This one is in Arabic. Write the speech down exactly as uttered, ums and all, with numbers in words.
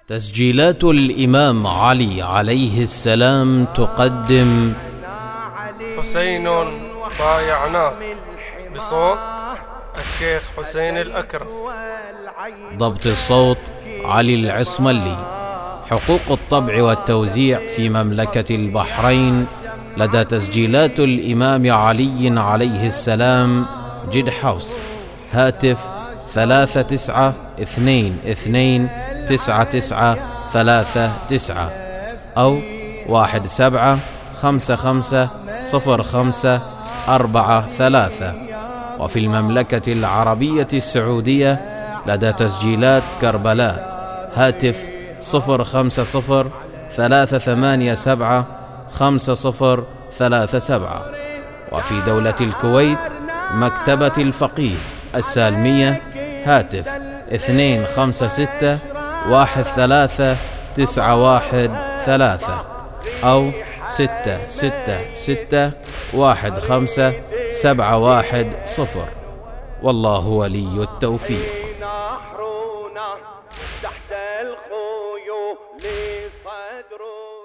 تسجيلات الإمام علي عليه السلام تقدم حسين بايعناك بصوت الشيخ حسين الأكرف. ضبط الصوت علي العصملي. حقوق الطبع والتوزيع في مملكة البحرين لدى تسجيلات الإمام علي عليه السلام جد حفص. هاتف ثلاثة تسعة اثنين اثنين تسعة تسعة ثلاثة تسعة أو واحد سبعة خمسة خمسة صفر خمسة أربعة ثلاثة. وفي المملكة العربية السعودية لدى تسجيلات كربلاء. هاتف صفر خمسة صفر ثلاثة ثمانية سبعة خمسة صفر ثلاثة سبعة. وفي دولة الكويت مكتبة الفقيه السالمية. هاتف اثنين خمسة ستة واحد ثلاثة تسعة واحد ثلاثة أو ستة ستة ستة واحد خمسة سبعة واحد صفر. والله ولي التوفيق. تحت الخيول صدره